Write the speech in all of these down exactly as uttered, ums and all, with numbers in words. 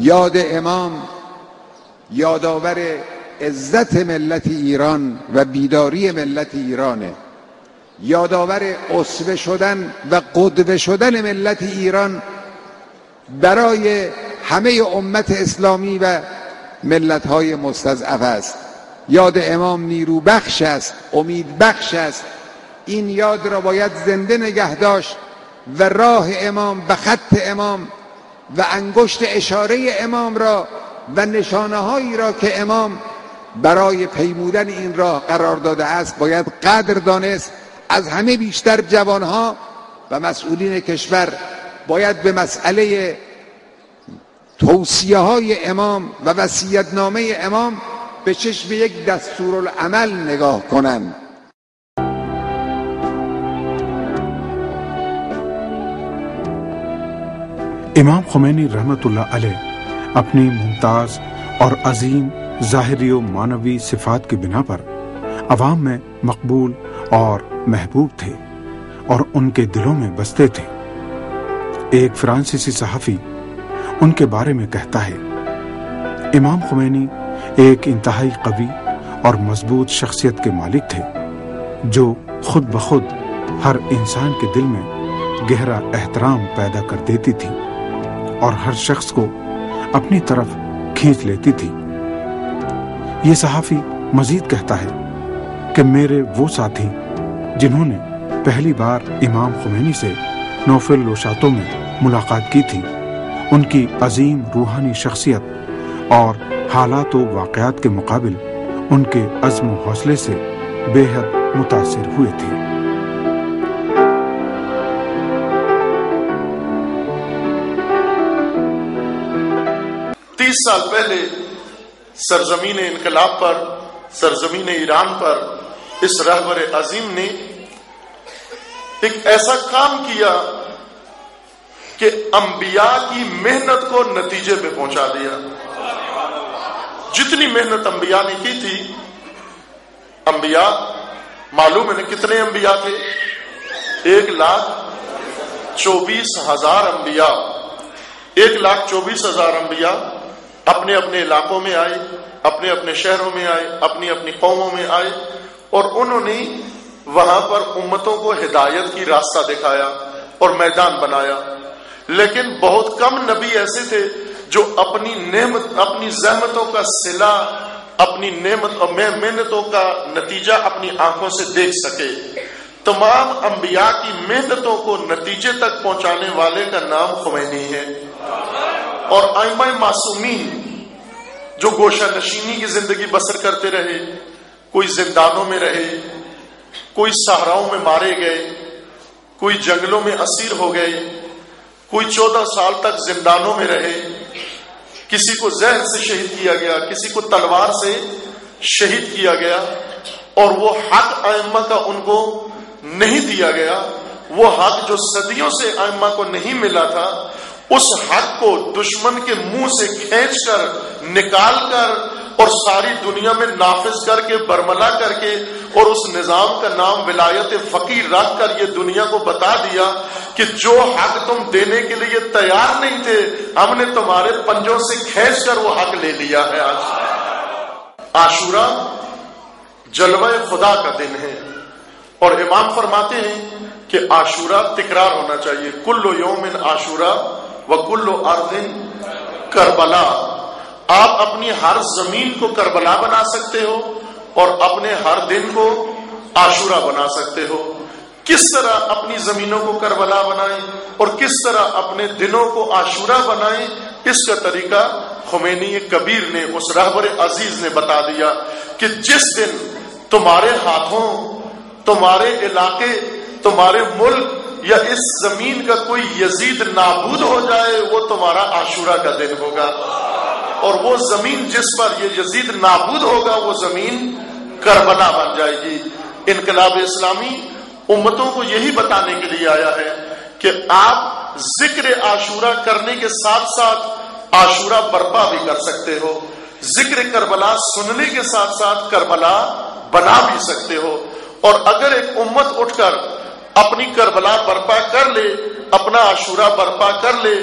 یاد امام یادآور عزت ملت ایران و بیداری ملت ایرانه، یادآور اسوه شدن و قدوه شدن ملت ایران برای همه امت اسلامی و ملت‌های مستضعف است. یاد امام نیرو بخش است، امید بخش است. این یاد را باید زنده نگه داشت و راه امام و خط امام و انگشت اشاره امام را و نشانه هایی را که امام برای پیمودن این راه قرار داده است باید قدر دانست. از همه بیشتر جوانها و مسئولین کشور باید به مسئله توصیه های امام و وصیت‌نامه امام به چشم یک دستورالعمل نگاه کنند. امام خمینی رحمت اللہ علیہ اپنی ممتاز اور عظیم ظاہری و معنوی صفات کی بنا پر عوام میں مقبول اور محبوب تھے اور ان کے دلوں میں بستے تھے۔ ایک فرانسیسی صحافی ان کے بارے میں کہتا ہے، امام خمینی ایک انتہائی قوی اور مضبوط شخصیت کے مالک تھے جو خود بخود ہر انسان کے دل میں گہرا احترام پیدا کر دیتی تھی اور ہر شخص کو اپنی طرف کھینچ لیتی تھی۔ یہ صحافی مزید کہتا ہے کہ میرے وہ ساتھی جنہوں نے پہلی بار امام خمینی سے نوفل نوشاتوں میں ملاقات کی تھی، ان کی عظیم روحانی شخصیت اور حالات و واقعات کے مقابل ان کے عزم و حوصلے سے بے حد متاثر ہوئے تھے۔ تیس سال پہلے سرزمین انقلاب پر، سرزمین ایران پر اس رہبر عظیم نے ایک ایسا کام کیا کہ انبیاء کی محنت کو نتیجے پہ پہنچا دیا۔ جتنی محنت انبیاء نے کی تھی، انبیاء معلوم ہے کتنے انبیاء تھے؟ ایک لاکھ چوبیس ہزار انبیاء ایک لاکھ چوبیس ہزار انبیاء اپنے اپنے علاقوں میں آئے، اپنے اپنے شہروں میں آئے، اپنی اپنی قوموں میں آئے اور انہوں نے وہاں پر امتوں کو ہدایت کی راستہ دکھایا اور میدان بنایا۔ لیکن بہت کم نبی ایسے تھے جو اپنی نعمت اپنی زحمتوں کا صلہ، اپنی نعمت اور محنتوں کا نتیجہ اپنی آنکھوں سے دیکھ سکے۔ تمام انبیاء کی محنتوں کو نتیجے تک پہنچانے والے کا نام خمینی ہے۔ اور ائمہ معصومین جو گوشہ نشینی کی زندگی بسر کرتے رہے، کوئی زندانوں میں رہے، کوئی صحراؤں میں مارے گئے، کوئی جنگلوں میں اسیر ہو گئے، کوئی چودہ سال تک زندانوں میں رہے، کسی کو زہر سے شہید کیا گیا، کسی کو تلوار سے شہید کیا گیا، اور وہ حق ائمہ کا ان کو نہیں دیا گیا، وہ حق جو صدیوں سے ائمہ کو نہیں ملا تھا، اس حق کو دشمن کے منہ سے کھینچ کر نکال کر اور ساری دنیا میں نافذ کر کے برملا کر کے اور اس نظام کا نام ولایت فقیر رکھ کر یہ دنیا کو بتا دیا کہ جو حق تم دینے کے لیے تیار نہیں تھے، ہم نے تمہارے پنجوں سے کھینچ کر وہ حق لے لیا ہے۔ آج عاشورہ جلوہ خدا کا دن ہے اور امام فرماتے ہیں کہ عاشورہ تکرار ہونا چاہیے۔ کل یوم عاشورہ وکل ارض کربلا۔ آپ اپنی ہر زمین کو کربلا بنا سکتے ہو اور اپنے ہر دن کو عاشورہ بنا سکتے ہو۔ کس طرح اپنی زمینوں کو کربلا بنائیں اور کس طرح اپنے دنوں کو عاشورہ بنائیں، اس کا طریقہ خمینی کبیر نے، اس رہبر عزیز نے بتا دیا کہ جس دن تمہارے ہاتھوں، تمہارے علاقے، تمہارے ملک یا اس زمین کا کوئی یزید نابود ہو جائے، وہ تمہارا عاشورہ کا دن ہوگا، اور وہ زمین جس پر یہ یزید نابود ہوگا وہ زمین کربلا بن جائے گی۔ انقلاب اسلامی امتوں کو یہی بتانے کے لیے آیا ہے کہ آپ ذکر عاشورہ کرنے کے ساتھ ساتھ عاشورہ برپا بھی کر سکتے ہو، ذکر کربلا سننے کے ساتھ ساتھ کربلا بنا بھی سکتے ہو۔ اور اگر ایک امت اٹھ کر اپنی کربلا برپا کر لے، اپنا عاشورہ برپا کر لے،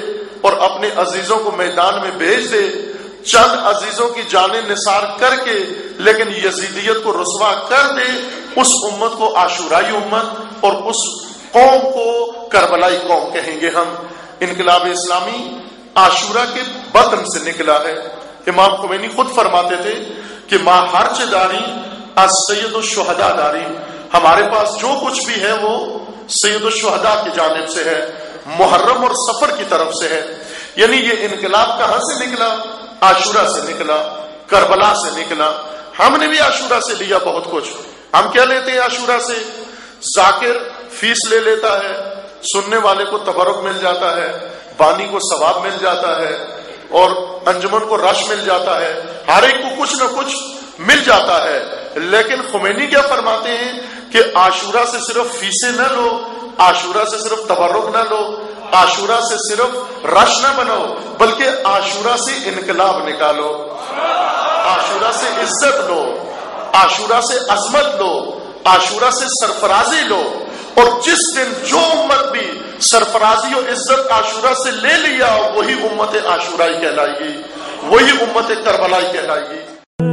اور اپنے عزیزوں کو میدان میں بھیج دے، چند عزیزوں کی جانیں نثار کر کے لیکن یزیدیت کو رسوا کر دے، اس امت کو عاشورائی امت اور اس قوم کو کربلائی قوم کہیں گے ہم۔ انقلاب اسلامی عاشورہ کے بطن سے نکلا ہے۔ امام خمینی خود فرماتے تھے کہ ما ہرچ داری از سید الشہداء داری، ہمارے پاس جو کچھ بھی ہے وہ سید الشہداء کی جانب سے ہے، محرم اور سفر کی طرف سے ہے۔ یعنی یہ انقلاب کہاں سے نکلا؟ عاشورہ سے نکلا، کربلا سے نکلا۔ ہم نے بھی عاشورہ سے لیا بہت کچھ۔ ہم کیا لیتے ہیں عاشورہ سے؟ ذاکر فیس لے لیتا ہے، سننے والے کو تبرک مل جاتا ہے، بانی کو ثواب مل جاتا ہے، اور انجمن کو رش مل جاتا ہے، ہر ایک کو کچھ نہ کچھ مل جاتا ہے۔ لیکن خمینی کیا فرماتے ہیں کہ عاشورہ سے صرف فیسیں نہ لو، عاشورہ سے صرف تبرک نہ لو، عاشورہ سے صرف رش نہ بناؤ، بلکہ عاشورہ سے انقلاب نکالو، عاشورہ سے عزت لو، عاشورہ سے عظمت لو، عاشورہ سے سرفرازی لو۔ اور جس دن جو امت بھی سرفرازی اور عزت عاشورہ سے لے لیا، وہی امت عاشورائی کہلائے گی، وہی امت کربلائی کہلائے گی۔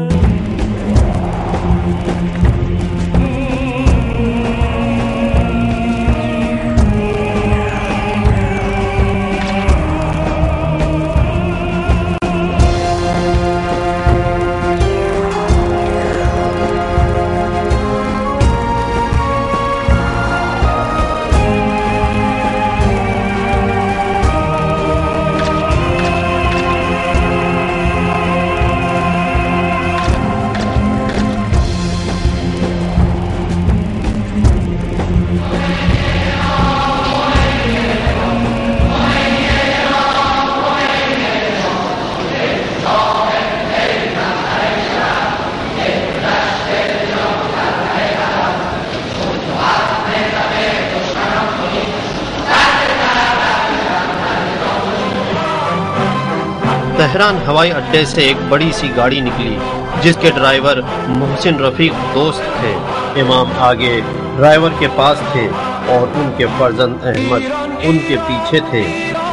تہران ہوائی اڈے سے ایک بڑی سی گاڑی نکلی جس کے ڈرائیور محسن رفیق دوست تھے۔ امام آگے ڈرائیور کے پاس تھے اور ان کے فرزند احمد ان کے پیچھے تھے۔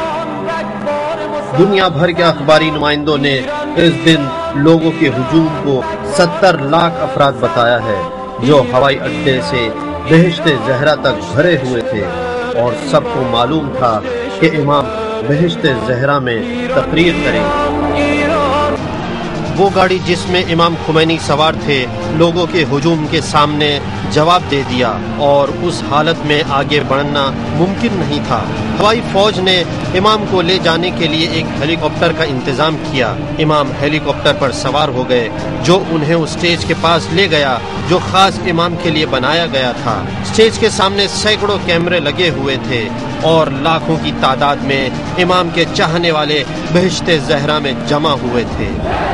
دنیا بھر کے اخباری نمائندوں نے اس دن لوگوں کے ہجوم کو ستر لاکھ افراد بتایا ہے جو ہوائی اڈے سے بہشت زہرا تک بھرے ہوئے تھے، اور سب کو معلوم تھا کہ امام بہشت زہرا میں تقریر کریں۔ وہ گاڑی جس میں امام خمینی سوار تھے لوگوں کے ہجوم کے سامنے جواب دے دیا، اور اس حالت میں آگے بڑھنا ممکن نہیں تھا۔ ہوائی فوج نے امام کو لے جانے کے لیے ایک ہیلی کاپٹر کا انتظام کیا۔ امام ہیلی کاپٹر پر سوار ہو گئے جو انہیں اس اسٹیج کے پاس لے گیا جو خاص امام کے لیے بنایا گیا تھا۔ اسٹیج کے سامنے سینکڑوں کیمرے لگے ہوئے تھے اور لاکھوں کی تعداد میں امام کے چاہنے والے بہشت زہرا میں جمع ہوئے تھے۔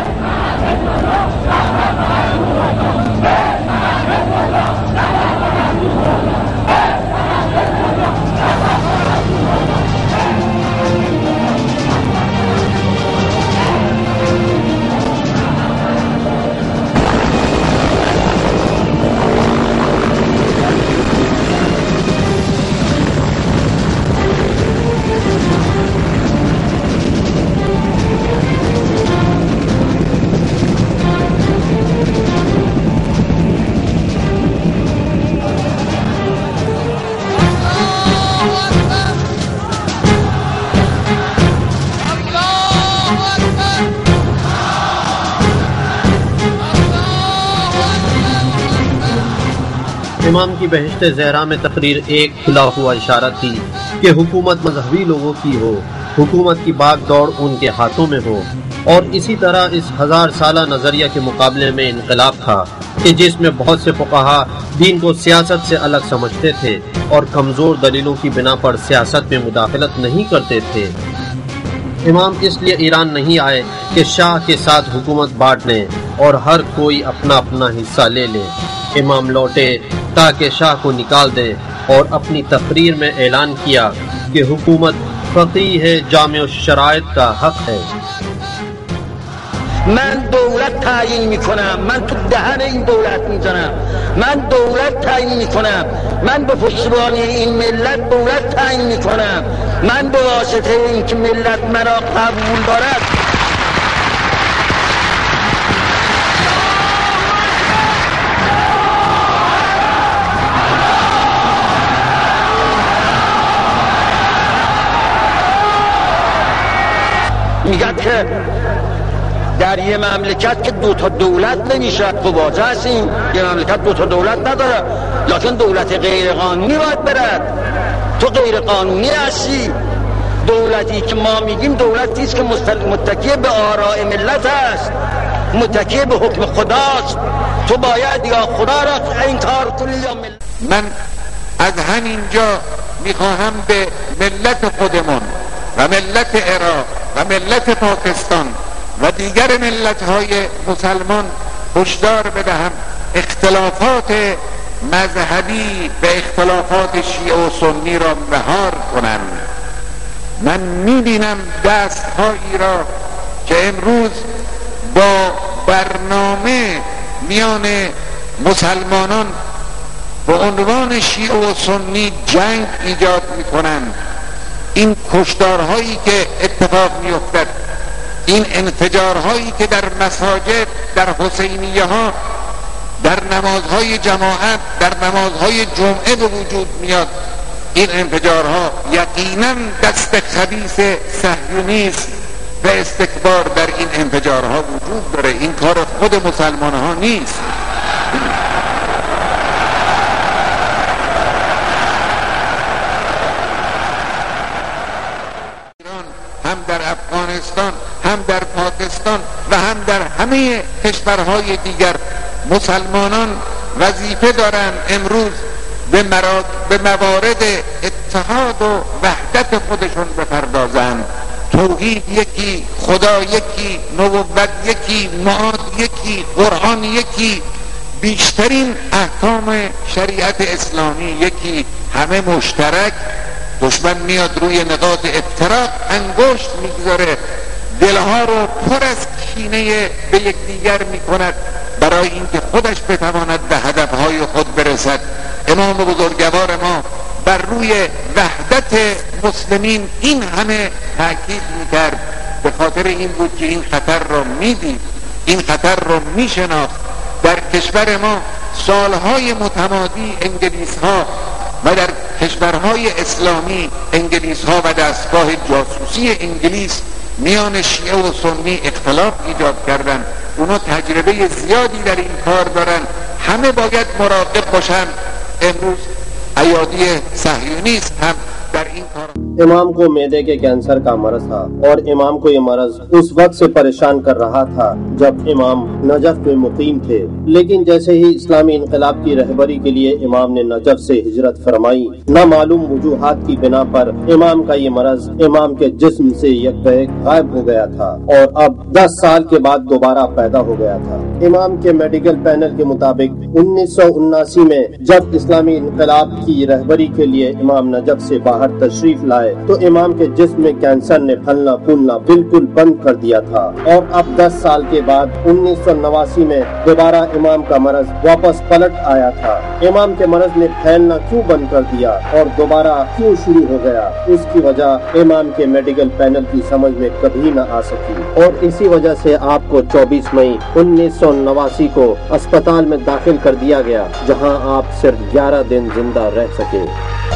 امام کی بہشت زہرا میں تقریر ایک کھلا ہوا اشارہ تھی کہ حکومت مذہبی لوگوں کی ہو، حکومت کی باغ دوڑ ان کے ہاتھوں میں ہو، اور اسی طرح اس ہزار سالہ نظریہ کے مقابلے میں انقلاب تھا کہ جس میں بہت سے فقہا دین کو سیاست سے الگ سمجھتے تھے اور کمزور دلیلوں کی بنا پر سیاست میں مداخلت نہیں کرتے تھے۔ امام اس لیے ایران نہیں آئے کہ شاہ کے ساتھ حکومت بانٹ لیں اور ہر کوئی اپنا اپنا حصہ لے لے۔ امام لوٹے تاکہ شاہ کو نکال دے اور اپنی تقریر میں اعلان کیا کہ حکومت فقیہ جامع الشرائط کا حق ہے۔ من دولت تعیین میکنم، من تو دهن این دولت میزنم، من دولت تعیین میکنم، من به پشتیبانی این ملت دولت تعیین میکنم، من به واسطه اینکه ملت مرا قبول دارد میگه که در یه مملکت که دو تا دولت نمیشه، خب واضح هستیم یه مملکت دو تا دولت نداره، لکن دولت غیر قانونی باید برد. تو غیر قانونی هستی. دولتی که ما میگیم دولتی است که متکی به آراء ملت است، متکی به حکم خداست. تو باید یا خدا را انکار کنی یا ملت. من از همینجا میخواهم به ملت خودمون و ملت عراق و ملت پاکستان و دیگر ملت‌های مسلمان هشدار بدهم اختلافات مذهبی و اختلافات شیعه و سنی را مهار کنند. من می‌بینم دست‌هایی را که امروز با برنامه میان مسلمانان به عنوان شیعه و سنی جنگ ایجاد می‌کنند. این کشتارهایی که اتفاق می‌افتد، این انفجارهایی که در مساجد، در حسینیه ها، در نمازهای جماعت، در نمازهای جمعه به وجود میاد، این انفجارها یقینا دست خبیث صهیونیسم و استکبار در این انفجارها وجود داره. این کار خود مسلمان ها نیست. هم در افغانستان، هم در پاکستان و هم در همه کشورهای دیگر مسلمانان وظیفه دارند امروز به, مراد به موارد اتحاد و وحدت خودشون بپردازند. توحید یکی، خدا یکی، نبوت یکی، معاد یکی، قرآن یکی، بیشترین احکام شریعت اسلامی یکی، همه مشترک. دشمن میاد روی نقاط افتراق انگشت میگذاره، دلها رو پر از کینه به یکدیگر میکند برای اینکه خودش بتواند به هدفهای خود برسد. امام بزرگوار ما بر روی وحدت مسلمین این همه تاکید میکرد. به خاطر این بود که این خطر رو میدید، این خطر رو میشناخت. در کشور ما سالهای متمادی انگلیس ها و در کشورهای اسلامی انگلیس ها و دستگاه جاسوسی انگلیس میان شیعه و سنی اختلاف ایجاد کردن. اونا تجربه زیادی در این کار دارن. همه باید مراقب باشن. امروز ایادی صهیونیست هم در این کار. इमाम को मैदे के कैंसर का मरज था और इमाम को ये मरज उस वक्त से परेशान कर रहा था जब इमाम नजफ में मुकीम थे। लेकिन जैसे ही इस्लामी इनकलाब की रहबरी के लिए इमाम ने नजफ से हिजरत फरमाई, न मालूम वजूहात की बिना पर इमाम का ये मरज इमाम के जिस्म से यकबैक गायब हो गया था और अब दस साल के बाद दोबारा पैदा हो गया था। इमाम के मेडिकल पैनल के मुताबिक उन्नीस सौ उन्नासी में जब इस्लामी इनकलाब की रहबरी के लिए इमाम नजफ से बाहर तशरीफ लाए तो इमाम के जिस्म में कैंसर ने फलना फूलना बिल्कुल बंद कर दिया था और अब दस साल के बाद उन्नीस सौ नवासी में दोबारा इमाम का मरज वापस पलट आया था। इमाम के मरज ने फैलना क्यों बंद कर दिया और दोबारा क्यों शुरू हो गया, उसकी वजह इमाम के मेडिकल पैनल की समझ में कभी न आ सकी और इसी वजह से आपको चौबीस मई उन्नीस सौ नवासी को अस्पताल में दाखिल कर दिया गया, जहां आप सिर्फ ग्यारह दिन जिंदा रह सके।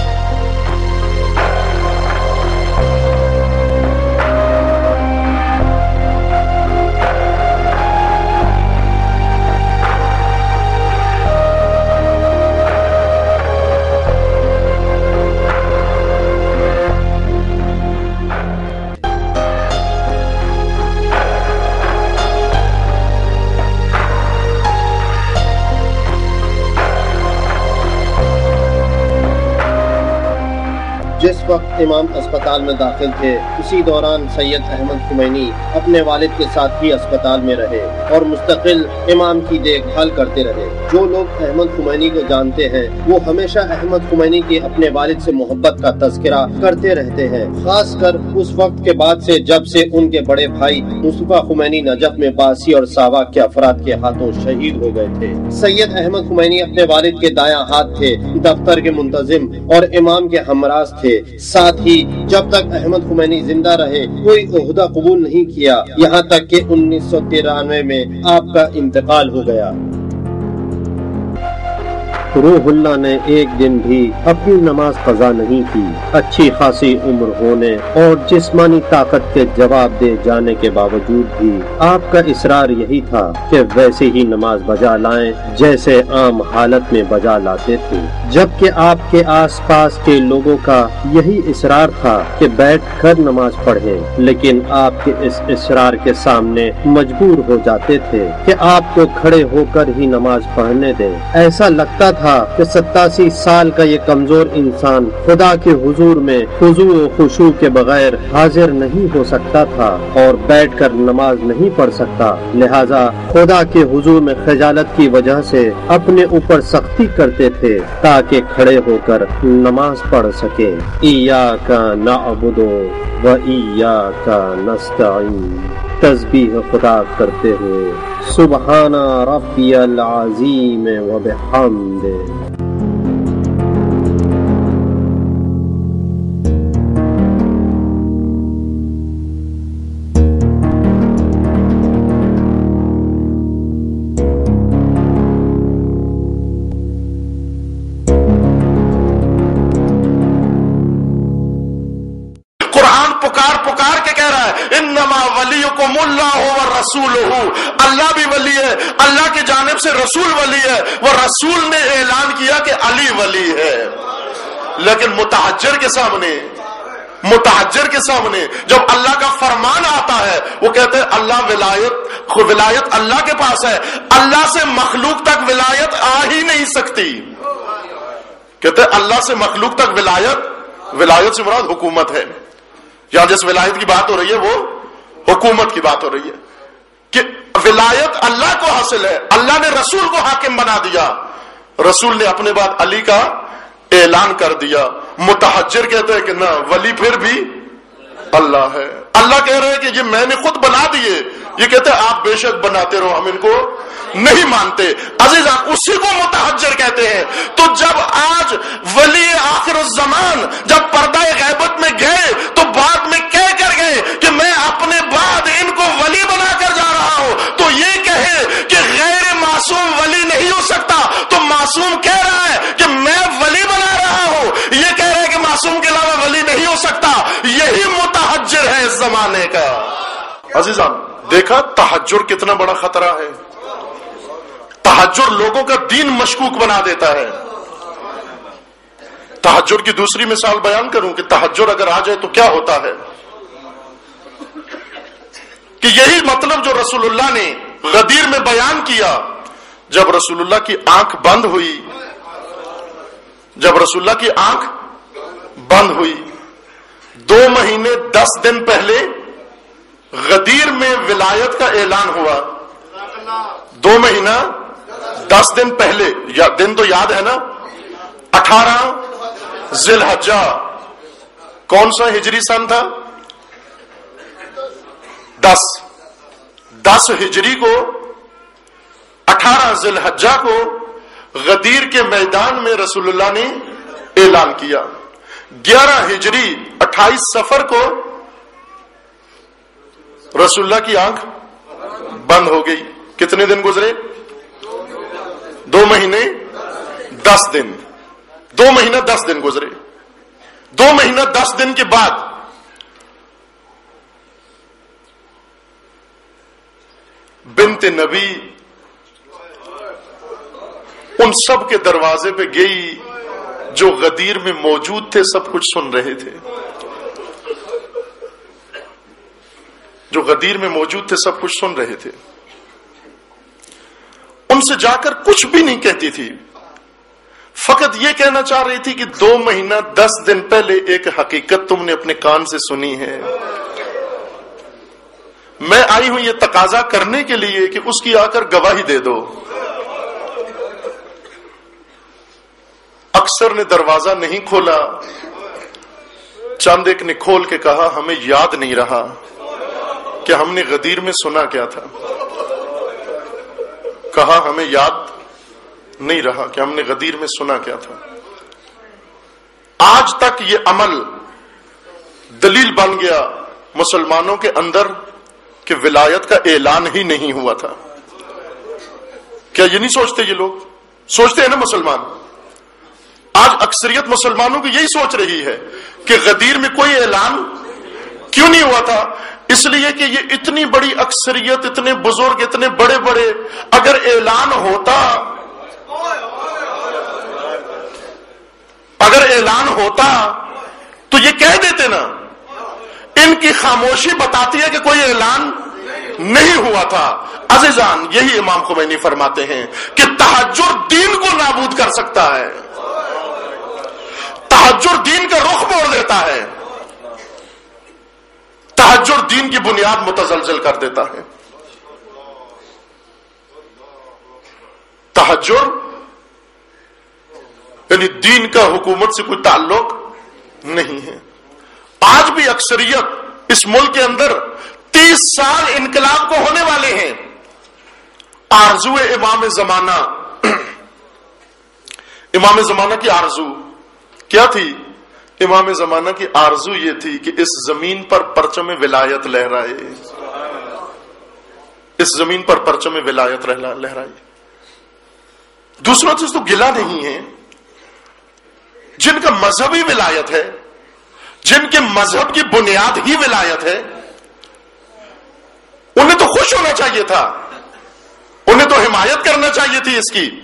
जिस वक्त इमाम अस्पताल में दाखिल थे उसी दौरान सैयद अहमद खुमैनी अपने वालिद के साथ ही अस्पताल में रहे और मुस्तकिल इमाम की देखभाल करते रहे। जो लोग अहमद खुमैनी को जानते हैं वो हमेशा अहमद खुमैनी के अपने वालिद से मोहब्बत का तज़किरा करते रहते हैं, खासकर उस वक्त के बाद से जब से उनके बड़े भाई मुस्तफा खुमैनी नजफ में बासी और सावाक के अफराद के हाथों शहीद हो गए थे। सैयद अहमद खुमैनी अपने वालिद के दायां हाथ थे, दफ्तर के मुंतजिम और इमाम के हमराज थे। ساتھ ہی جب تک احمد خمینی زندہ رہے کوئی عہدہ قبول نہیں کیا، یہاں تک کہ انیس سو ترانوے میں آپ کا انتقال ہو گیا۔ روح اللہ نے ایک دن بھی اپنی نماز قضا نہیں کی۔ اچھی خاصی عمر ہونے اور جسمانی طاقت کے جواب دے جانے کے باوجود بھی آپ کا اصرار یہی تھا کہ ویسے ہی نماز بجا لائیں جیسے عام حالت میں بجا لاتے تھے، جبکہ آپ کے آس پاس کے لوگوں کا یہی اصرار تھا کہ بیٹھ کر نماز پڑھیں، لیکن آپ کے اس اصرار کے سامنے مجبور ہو جاتے تھے کہ آپ کو کھڑے ہو کر ہی نماز پڑھنے دیں۔ ایسا لگتا تھا کہ ستاسی سال کا یہ کمزور انسان خدا کے حضور میں خضوع و خشوع کے بغیر حاضر نہیں ہو سکتا تھا اور بیٹھ کر نماز نہیں پڑھ سکتا، لہذا خدا کے حضور میں خجالت کی وجہ سے اپنے اوپر سختی کرتے تھے تاکہ کھڑے ہو کر نماز پڑھ سکے۔ ایاک نعبد و ایاک نستعین، تسبیح خدا کرتے ہوئے سبحان ربی العظیم و بحمدہ۔ اللہ بھی ولی ہے، اللہ کی جانب سے رسول ولی ہے، وہ رسول نے اعلان کیا کہ علی ولی ہے، لیکن متحجر کے سامنے متحجر کے سامنے جب اللہ کا فرمان آتا ہے وہ کہتے ہیں اللہ ولایت ولایت اللہ کے پاس ہے، اللہ سے مخلوق تک ولایت آ ہی نہیں سکتی۔ کہتے ہیں اللہ سے مخلوق تک ولایت ولایت سے مراد حکومت ہے، یہاں جس ولایت کی بات ہو رہی ہے وہ حکومت کی بات ہو رہی ہے کہ ولایت اللہ کو حاصل ہے، اللہ نے رسول کو حاکم بنا دیا، رسول نے اپنے بعد علی کا اعلان کر دیا۔ متحجر کہتے ہیں کہ نہ، ولی پھر بھی اللہ ہے۔ اللہ کہہ رہے ہیں کہ یہ میں نے خود بنا دیے، یہ کہتے ہیں آپ بے شک بناتے رہو، ہم ان کو نہیں مانتے۔ عزیزان، اسی کو متحجر کہتے ہیں۔ تو جب آج ولی آخر الزمان جب پردہ غیبت میں گئے تو بعد میں کہہ کر گئے کہ میں اپنے بعد ان کو ولی بنا کر جا رہا ہوں، تو یہ کہے کہ غیر معصوم ولی نہیں ہو سکتا، تو معصوم کہہ رہا ہے کہ میں ولی بنا رہا ہوں، یہ کہہ رہا ہے کہ معصوم کے علاوہ ولی نہیں ہو سکتا۔ یہی متحجر ہے اس زمانے کا۔ عزیزان، دیکھا تحجر کتنا بڑا خطرہ ہے۔ تحجر لوگوں کا دین مشکوک بنا دیتا ہے۔ تحجر کی دوسری مثال بیان کروں کہ تحجر اگر آ جائے تو کیا ہوتا ہے، کہ یہی مطلب جو رسول اللہ نے غدیر میں بیان کیا، جب رسول اللہ کی آنکھ بند ہوئی جب رسول اللہ کی آنکھ بند ہوئی دو مہینے دس دن پہلے غدیر میں ولایت کا اعلان ہوا۔ دو مہینہ دس دن پہلے، یا دن تو یاد ہے نا، اٹھارہ ذی الحجہ، کون سا ہجری سن تھا؟ دس دس ہجری کو، اٹھارہ ذی الحجہ کو غدیر کے میدان میں رسول اللہ نے اعلان کیا۔ گیارہ ہجری اٹھائیس سفر کو رسول اللہ کی آنکھ بند ہو گئی۔ کتنے دن گزرے؟ دو مہینے دس دن دو مہینہ دس دن گزرے۔ دو مہینہ دس دن کے بعد بنت نبی ان سب کے دروازے پہ گئی جو غدیر میں موجود تھے، سب کچھ سن رہے تھے۔ جو غدیر میں موجود تھے سب کچھ سن رہے تھے۔ ان سے جا کر کچھ بھی نہیں کہتی تھی، فقط یہ کہنا چاہ رہی تھی کہ دو مہینہ دس دن پہلے ایک حقیقت تم نے اپنے کان سے سنی ہے، میں آئی ہوں یہ تقاضا کرنے کے لیے کہ اس کی آ کر گواہی دے دو۔ اکثر نے دروازہ نہیں کھولا، چند ایک نے کھول کے کہا ہمیں یاد نہیں رہا کہ ہم نے غدیر میں سنا کیا تھا۔ کہا ہمیں یاد نہیں رہا کہ ہم نے غدیر میں سنا کیا تھا۔ آج تک یہ عمل دلیل بن گیا مسلمانوں کے اندر کہ ولایت کا اعلان ہی نہیں ہوا تھا. کیا یہ نہیں سوچتے یہ لوگ؟ سوچتے ہیں نا مسلمان. آج اکثریت مسلمانوں کی یہی سوچ رہی ہے کہ غدیر میں کوئی اعلان کیوں نہیں ہوا تھا. اس لیے کہ یہ اتنی بڑی اکثریت، اتنے بزرگ، اتنے بڑے بڑے، اگر اعلان ہوتا اگر اعلان ہوتا تو یہ کہہ دیتے نا. ان کی خاموشی بتاتی ہے کہ کوئی اعلان نہیں ہوا تھا. عزیزان، یہی امام خمینی فرماتے ہیں کہ تہجر دین کو نابود کر سکتا ہے، تہجر دین کا رخ موڑ دیتا ہے، تہجر دین کی بنیاد متزلزل کر دیتا ہے. تہجر یعنی دین کا حکومت سے کوئی تعلق نہیں ہے. آج بھی اکثریت اس ملک کے اندر تیس سال انقلاب کو ہونے والے ہیں. آرزو امام زمانہ امام زمانہ کی آرزو کیا تھی؟ امام زمانہ کی آرزو یہ تھی کہ اس زمین پر پرچم ولایت لہرائے، اس زمین پر پرچم ولایت لہرائے. دوسروں سے تو گلہ نہیں ہے. جن کا مذہبی ولایت ہے، جن کے مذہب کی بنیاد ہی ولایت ہے، انہیں تو خوش ہونا چاہیے تھا، انہیں تو حمایت کرنا چاہیے تھی اس کی،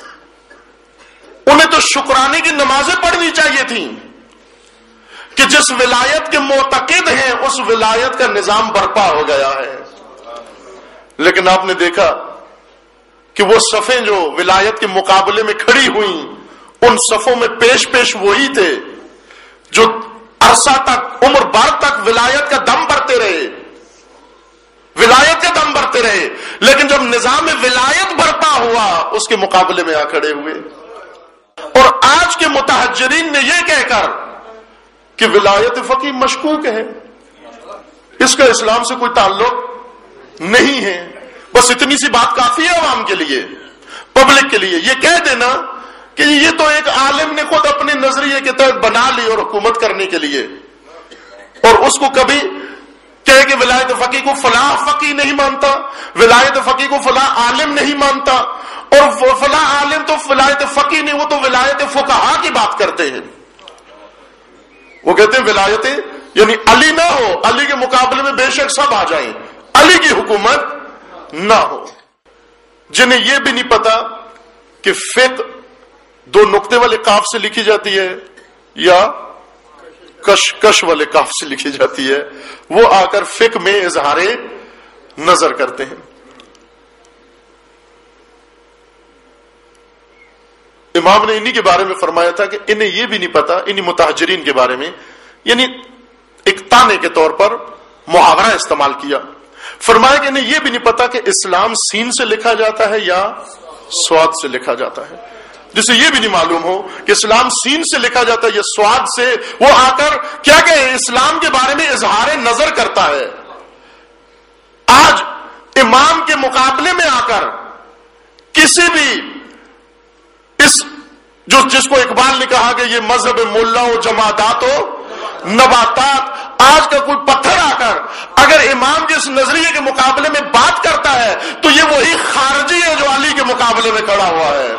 انہیں تو شکرانے کی نمازیں پڑھنی چاہیے تھیں کہ جس ولایت کے معتقد ہیں اس ولایت کا نظام برپا ہو گیا ہے. لیکن آپ نے دیکھا کہ وہ صفیں جو ولایت کے مقابلے میں کھڑی ہوئیں، ان صفوں میں پیش پیش وہی تھے جو عرصہ تک، عمر بھر تک ولایت کا دم بھرتے رہے، ولایت کا دم بھرتے رہے. لیکن جب نظام ولایت برپا ہوا اس کے مقابلے میں آ کھڑے ہوئے. اور آج کے متحجرین نے یہ کہہ کر کہ ولایت فقیہ مشکوک ہے، اس کا اسلام سے کوئی تعلق نہیں ہے، بس اتنی سی بات کافی ہے عوام کے لیے، پبلک کے لیے، یہ کہہ دینا کہ یہ تو ایک عالم نے خود اپنے نظریے کے تحت بنا لی اور حکومت کرنے کے لیے، اور اس کو کبھی کہے کہ ولایت فقیہ کو فلاں فقیہ نہیں مانتا، ولایت فقیہ کو فلاں عالم نہیں مانتا، اور فلاں عالم تو ولایت فقیہ نہیں، وہ تو ولایت فقہا کی بات کرتے ہیں. وہ کہتے ہیں ولایت یعنی علی نہ ہو، علی کے مقابلے میں بے شک سب آ جائیں، علی کی حکومت نہ ہو. جنہیں یہ بھی نہیں پتا کہ فقہ دو نقطے والے کاف سے لکھی جاتی ہے یا کش کش والے کاف سے لکھی جاتی ہے، وہ آ کر فقہ میں اظہار نظر کرتے ہیں. امام نے انہی کے بارے میں فرمایا تھا کہ انہیں یہ بھی نہیں پتا، انہی متحجرین کے بارے میں، یعنی ایک تانے کے طور پر محاورہ استعمال کیا. فرمایا کہ انہیں یہ بھی نہیں پتا کہ اسلام سین سے لکھا جاتا ہے یا سواد سے لکھا جاتا ہے. جسے یہ بھی نہیں معلوم ہو کہ اسلام سین سے لکھا جاتا ہے یا سواد سے، وہ آ کر کیا کہ اسلام کے بارے میں اظہار نظر کرتا ہے. آج امام کے مقابلے میں آ کر کسی بھی اس جو جس کو اقبال نے کہا کہ یہ مذہب ملا و جماعت و نباتات، آج کا کوئی پتھر آ کر اگر امام کے اس نظریے کے مقابلے میں بات کرتا ہے تو یہ وہی خارجی ہے جو علی کے مقابلے میں کھڑا ہوا ہے.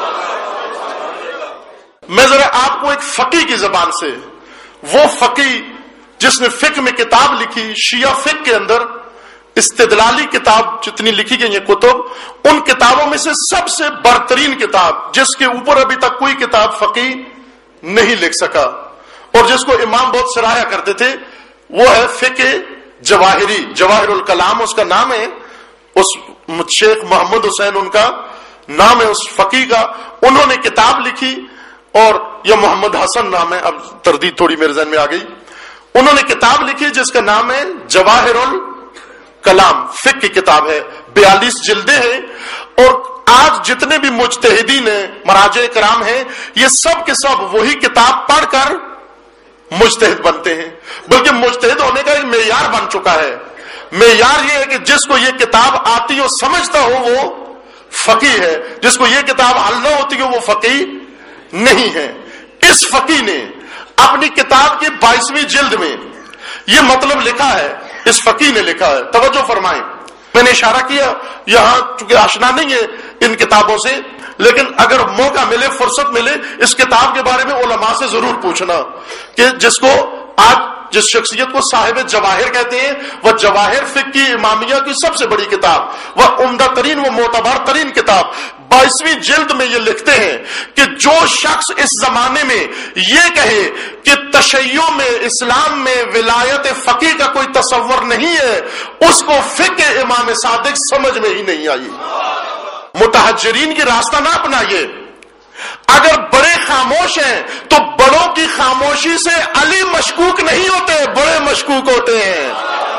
میں ذرا آپ کو ایک فقیہ کی زبان سے، وہ فقیہ جس نے فقہ میں کتاب لکھی، شیعہ فقہ کے اندر استدلالی کتاب جتنی لکھی گئی ہیں کتب، ان کتابوں میں سے سب سے برترین کتاب جس کے اوپر ابھی تک کوئی کتاب فقیہ نہیں لکھ سکا اور جس کو امام بہت سراہا کرتے تھے، وہ ہے فقہ جواہری، جواہر الکلام اس کا نام ہے. اس شیخ محمد حسین ان کا نام ہے اس فقیہ کا. انہوں نے کتاب لکھی، اور یہ محمد حسن نام ہے، اب تردید تھوڑی میرے ذہن میں آ گئی. انہوں نے کتاب لکھی جس کا نام ہے جواہر الکلام، فقہ کی کتاب ہے، بیالیس جلدیں ہیں. اور آج جتنے بھی مجتہدین ہیں، مراجع کرام ہیں، یہ سب کے سب وہی کتاب پڑھ کر مجتہد بنتے ہیں. بلکہ مجتہد ہونے کا ایک معیار بن چکا ہے. معیار یہ ہے کہ جس کو یہ کتاب آتی ہو، سمجھتا ہو، وہ فقیہ ہے. جس کو یہ کتاب حل نہ ہوتی ہو، وہ فقیہ نہیں ہے. اس فقیہ نے اپنی کتاب کی بائیسویں جلد میں یہ مطلب لکھا ہے، اس فقیہ نے لکھا ہے، توجہ فرمائیں. میں نے اشارہ کیا یہاں چونکہ آشنا نہیں ہے ان کتابوں سے، لیکن اگر موقع ملے، فرصت ملے، اس کتاب کے بارے میں علماء سے ضرور پوچھنا کہ جس کو آج جس شخصیت کو صاحب جواہر کہتے ہیں، وہ جواہر فقہ امامیہ کی سب سے بڑی کتاب، وہ عمدہ ترین، وہ معتبر ترین کتاب، بائیسویں جلد میں یہ لکھتے ہیں کہ جو شخص اس زمانے میں یہ کہے کہ تشیع میں، اسلام میں ولایت فقیہ کا کوئی تصور نہیں ہے، اس کو فقہ امام صادق سمجھ میں ہی نہیں آئی. متحجرین کی راستہ نہ اپنائیے. اگر بڑے خاموش ہیں تو بڑوں کی خاموشی سے علی مشکوک نہیں ہوتے، بڑے مشکوک ہوتے ہیں.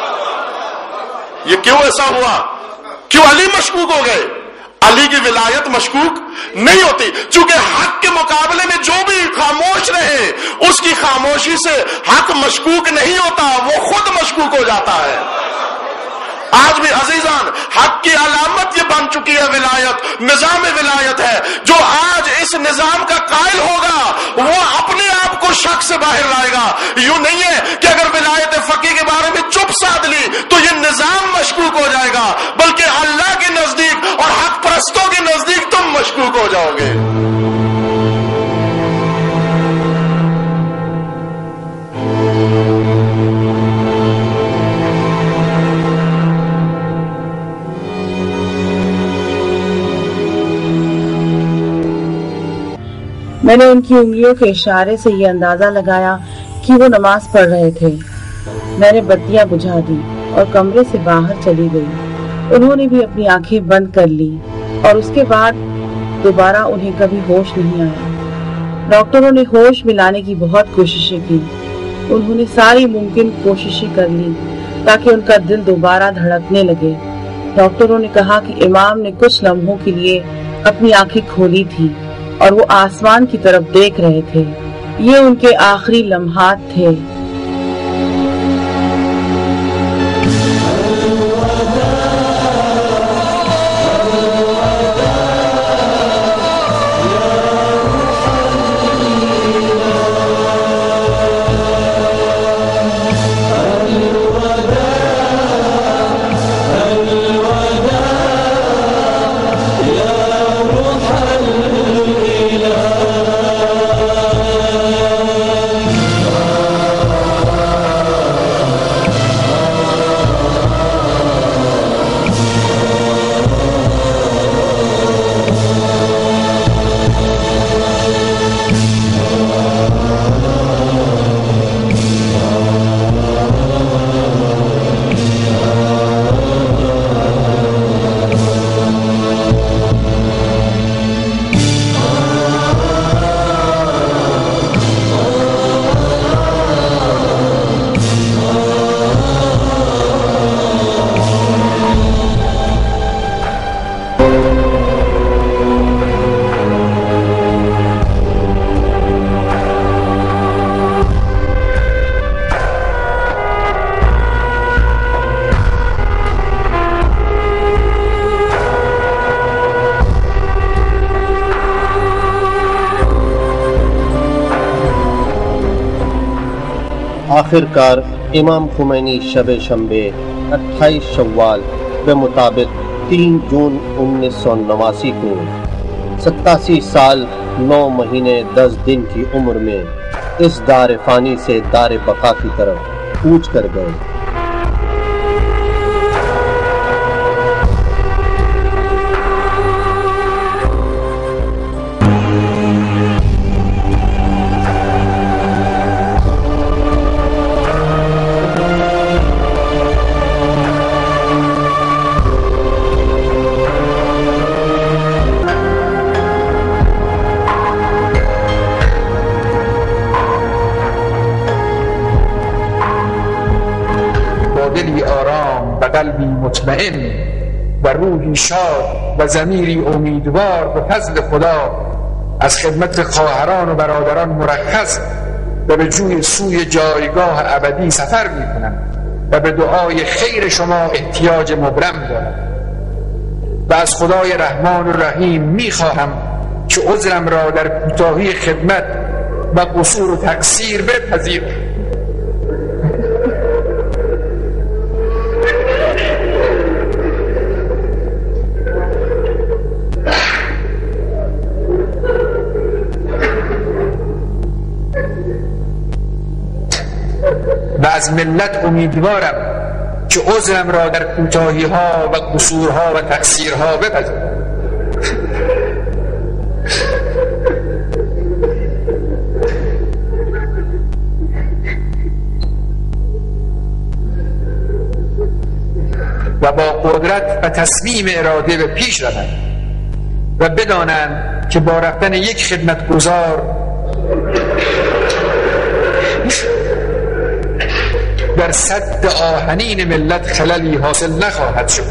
یہ کیوں ایسا ہوا؟ کیوں علی مشکوک ہو گئے؟ علی کی ولایت مشکوک نہیں ہوتی، چونکہ حق کے مقابلے میں جو بھی خاموش رہے اس کی خاموشی سے حق مشکوک نہیں ہوتا، وہ خود مشکوک ہو جاتا ہے. آج بھی عزیزان حق کی علامت یہ بن چکی ہے ولایت، نظام ولایت ہے. جو آج اس نظام کا قائل ہوگا وہ اپنے آپ کو شک سے باہر لائے گا. یوں نہیں ہے کہ اگر ولایت فقیہ کے بارے میں چپ سادھ لی تو یہ نظام مشکوک ہو جائے گا، بلکہ اللہ کے نزدیک اور حق پرستوں کے نزدیک تم مشکوک ہو جاؤ گے. میں نے ان کی انگلیوں کے اشارے سے یہ اندازہ لگایا کہ وہ نماز پڑھ رہے تھے. میں نے بتیاں بجھا دی اور کمرے سے باہر چلی گئی. انہوں نے بھی اپنی آنکھیں بند کر لی اور اس کے بعد دوبارہ انہیں کبھی ہوش نہیں آیا. ڈاکٹروں نے ہوش ملانے کی بہت کوششیں کی. انہوں نے ساری ممکن کوششیں کر لی تاکہ ان کا دل دوبارہ دھڑکنے لگے. ڈاکٹروں نے کہا کہ امام نے کچھ لمحوں کے لیے اپنی آنکھیں کھولی تھی اور وہ آسمان کی طرف دیکھ رہے تھے. یہ ان کے آخری لمحات تھے. آخر کار امام خمینی شب شنبے اٹھائیس شوال کے مطابق تین جون انیس سو نواسی کو ستاسی سال نو مہینے دس دن کی عمر میں اس دار فانی سے دار بقا کی طرف کوچ کر گئے. دلی آرام و قلبی مطمئن و روحی شاد و ضمیری امیدوار به فضل خدا از خدمت خواهران و برادران مرخص و به جوی سوی جایگاه ابدی سفر می کنم و به دعای خیر شما احتیاج مبرم دارم و از خدای رحمان و رحیم می خواهم که عذرم را در کوتاهی خدمت و قصور و تقصیر بپذیرد. از ملت امیدوارم که عذرم را در کوتاهی ها و قصورها و تقصیرها بپذیرد. و با قدرت و تصمیم اراده به پیش روند و بدانند که با رفتن یک خدمتگزار در سد آهنین ملت خللی حاصل نخواهد شد.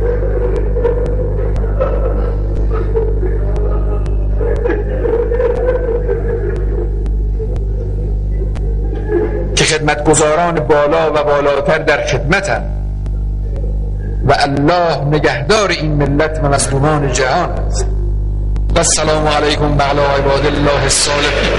که خدمتگزاران بالا و بالاتر در خدمتند و الله نگهدار این ملت و مظلومان جهان است. و السلام علیکم و علی عباد الله الصالحین.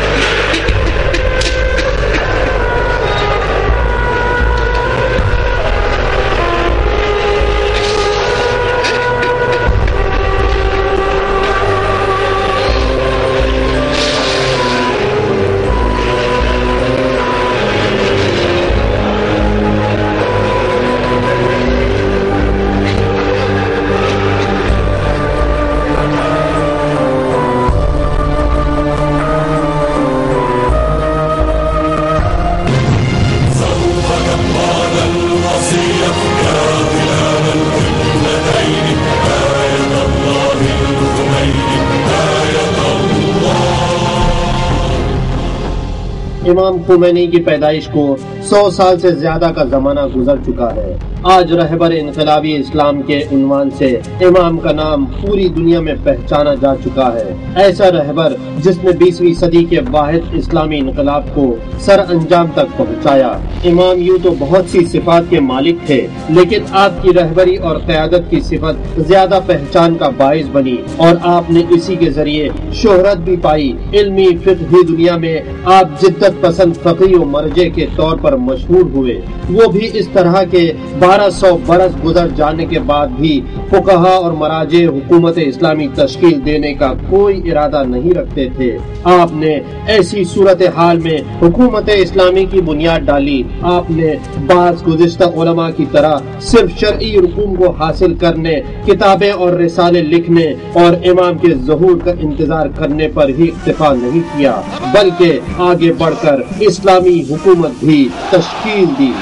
امام خمینی کی پیدائش کو سو سال سے زیادہ کا زمانہ گزر چکا ہے. آج رہبر انقلابی اسلام کے عنوان سے امام کا نام پوری دنیا میں پہچانا جا چکا ہے. ایسا رہبر جس نے بیسویں صدی کے واحد اسلامی انقلاب کو سر انجام تک پہنچایا. امام یوں تو بہت سی صفات کے مالک تھے، لیکن آپ کی رہبری اور قیادت کی صفت زیادہ پہچان کا باعث بنی اور آپ نے اسی کے ذریعے شہرت بھی پائی. علمی فقہی دنیا میں آپ جدت پسند فقیہ و مرجع کے طور پر مشہور ہوئے، وہ بھی اس طرح کے بارہ سو برس گزر جانے کے بعد بھی فقہا اور مراجع حکومت اسلامی تشکیل دینے کا کوئی ارادہ نہیں رکھتے تھے. آپ نے ایسی صورتحال میں حکومت اسلامی کی بنیاد ڈالی. آپ نے بعض گزشتہ علماء کی طرح صرف شرعی رکوم کو حاصل کرنے، کتابیں اور رسالے لکھنے اور امام کے ظہور کا انتظار کرنے پر ہی اکتفا نہیں کیا، بلکہ آگے بڑھ کر اسلامی حکومت بھی تشکیل دی.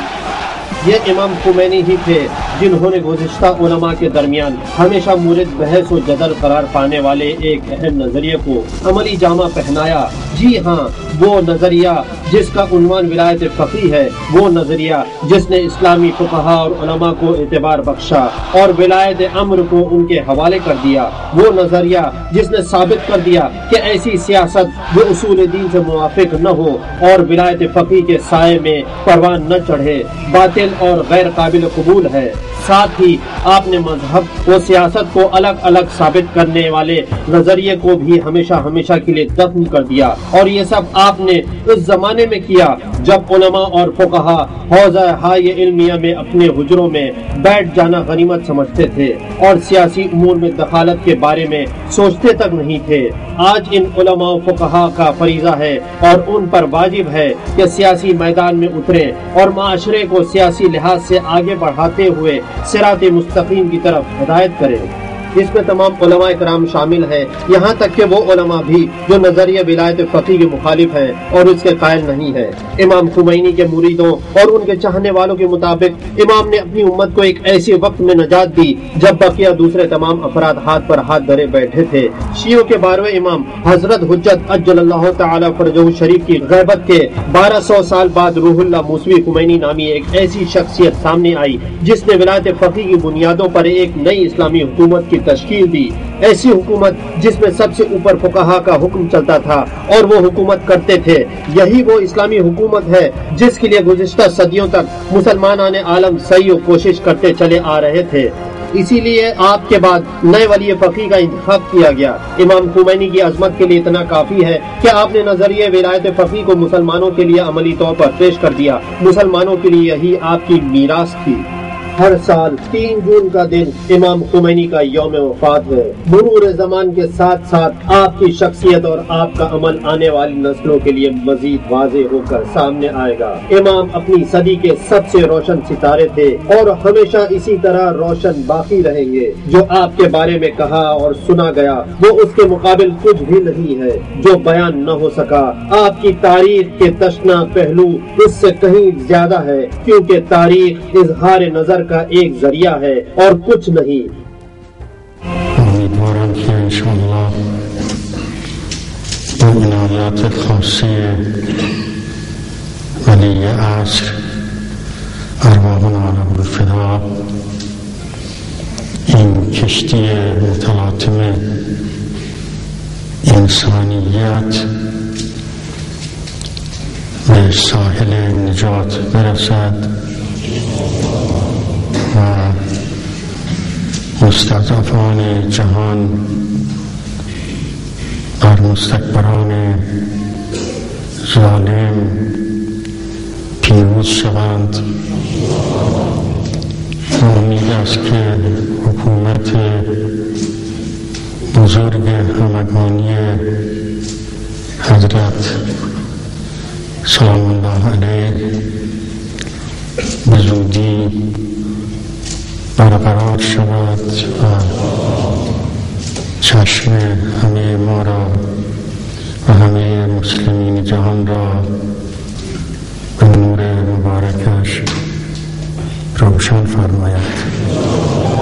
یہ امام خمینی ہی تھے جنہوں نے گزشتہ علماء کے درمیان ہمیشہ مورد بحث و جدل قرار پانے والے ایک اہم نظریے کو عملی جامہ پہنایا. جی ہاں، وہ نظریہ جس کا عنوان ولایت فقیہ ہے، وہ نظریہ جس نے اسلامی فقہا اور علماء کو اعتبار بخشا اور ولایت امر کو ان کے حوالے کر دیا. وہ نظریہ جس نے ثابت کر دیا کہ ایسی سیاست جو اصول دین سے موافق نہ ہو اور ولایت فقیہ کے سائے میں پروان نہ چڑھے، باطل اور غیر قابل قبول ہے. ساتھ ہی آپ نے مذہب و سیاست کو الگ الگ ثابت کرنے والے نظریے کو بھی ہمیشہ ہمیشہ کے لیے دفن کر دیا. اور یہ سب آپ نے اس زمانے میں کیا جب علماء اور فقہا حوزہ ہائے علمیہ میں اپنے حجروں میں بیٹھ جانا غنیمت سمجھتے تھے اور سیاسی امور میں دخالت کے بارے میں سوچتے تک نہیں تھے. آج ان علماء و فقہا کا فریضہ ہے اور ان پر واجب ہے کہ سیاسی میدان میں اتریں اور معاشرے کو سیاسی لحاظ سے آگے بڑھاتے ہوئے صراط مستقیم کی طرف ہدایت کریں. اس میں تمام علماء کرام شامل ہیں، یہاں تک کہ وہ علماء بھی جو نظریہ ولایت فقیہ کے مخالف ہیں اور اس کے قائل نہیں ہیں. امام خمینی کے مریدوں اور ان کے چاہنے والوں کے مطابق امام نے اپنی امت کو ایک ایسے وقت میں نجات دی جب بقیہ دوسرے تمام افراد ہاتھ پر ہاتھ دھرے بیٹھے تھے. شیعوں کے بارہویں امام حضرت حجت اجل اللہ تعالی فرجہ شریف کی غیبت کے بارہ سو سال بعد روح اللہ موسوی خمینی نامی ایک ایسی شخصیت سامنے آئی جس نے ولایت فقیہ کی بنیادوں پر ایک نئی اسلامی حکومت کی تشکیل دی. ایسی حکومت جس میں سب سے اوپر فقہا کا حکم چلتا تھا اور وہ حکومت کرتے تھے. یہی وہ اسلامی حکومت ہے جس کے لیے گزشتہ صدیوں تک مسلمانان عالم سعی و کوشش کرتے چلے آ رہے تھے. اسی لیے آپ کے بعد نئے ولی فقیہ کا انتخاب کیا گیا. امام خمینی کی عظمت کے لیے اتنا کافی ہے کہ آپ نے نظریہ ولایت فقیہ کو مسلمانوں کے لیے عملی طور پر پیش کر دیا. مسلمانوں کے لیے یہی آپ کی میراث تھی. हर साल तीन जून का दिन इमाम खुमैनी का यौम वफात है। मरूर ज़मान के साथ साथ आपकी शख्सियत और आपका अमल आने वाली नस्लों के लिए मजीद वाज़े होकर सामने आएगा। इमाम अपनी सदी के सबसे रोशन सितारे थे और हमेशा इसी तरह रोशन बाकी रहेंगे। जो आपके बारे में कहा और सुना गया वो उसके मुकाबिल कुछ भी नहीं है जो बयान न हो सका। आपकी तारीख के तशना पहलू उससे कहीं ज्यादा है, क्योंकि तारीख इजहार नजर का एक जरिया है और कुछ नहीं। उम्मीदवारों की इंशाअल्लाह इनायत खासी वली आसर अरवाहुन अलैहि फिदा इन किश्ती मुतलातिम इंसानियत به ساحل نجات برسد و مستضعفان جهان بر مستکبران ظالم پیروز شوند. امید است که حکومت بزرگ همگانی حضرت سلام الله علیه به زودی برقرار شود و چشم همه ما را و همه مسلمین جهان را به نور مبارکش روشن فرماید.